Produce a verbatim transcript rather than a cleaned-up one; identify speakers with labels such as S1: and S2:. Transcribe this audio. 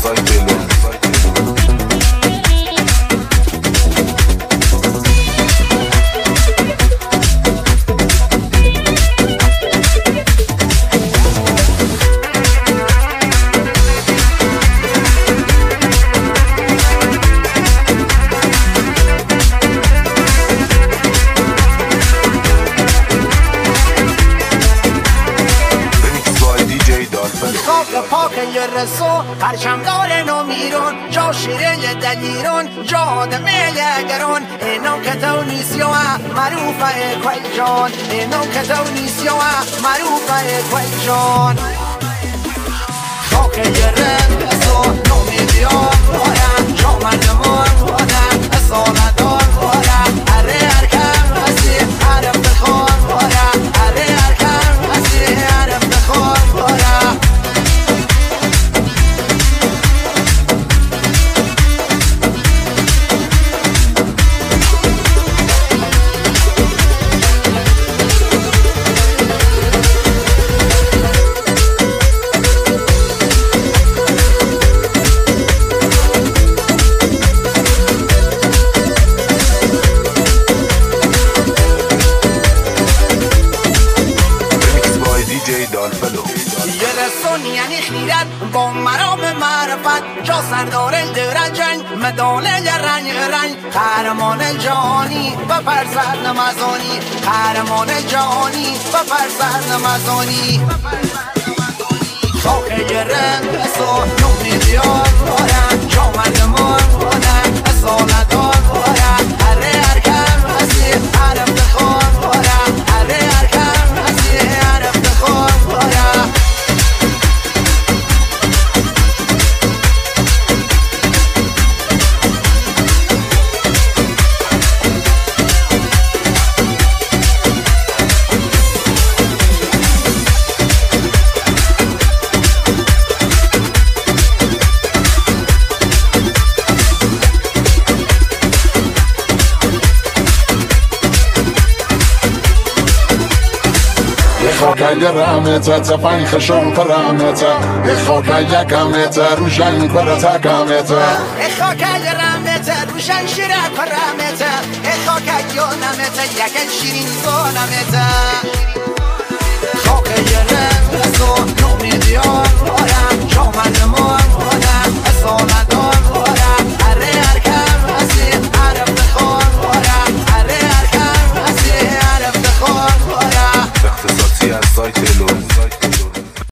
S1: سایت لون.
S2: پاک یه رسو پرچم داره نو میرون جا شیره یه دلیرون جا آدم یگرون اینو که تو نیسیو معروفه کوی جان اینو که تو نیسیو معروفه کوی جان پاک یه رسو نو میلیون بارن جا مردمان بارن اصالتان بارن اره ارکم هستی عرب بخوان بارن اره ارکم هستی عرب بخوان بارن یعنی خیرت با مرام معرفت جا سردار درجنگ مدال رنگ رنگ قهرمان جهانی و فرزند نمزانی قهرمان جهانی و فرزند نمزانی خاک گرم سو نومی بیار بارن جا مردمان بارن اصالتان بارن هره ارکم هستی عرب بخوان بارن هره ارکم هستی عرب بخوان بارن
S3: خاکای رامتا تفنگ خشم پرامتا خاکای کامتا روشن پرتا کامتا
S2: خاکای رامتا روشن شیره پرامتا خاکای یونامتا یکن شیرین زونامتا خاکای رامتا نومی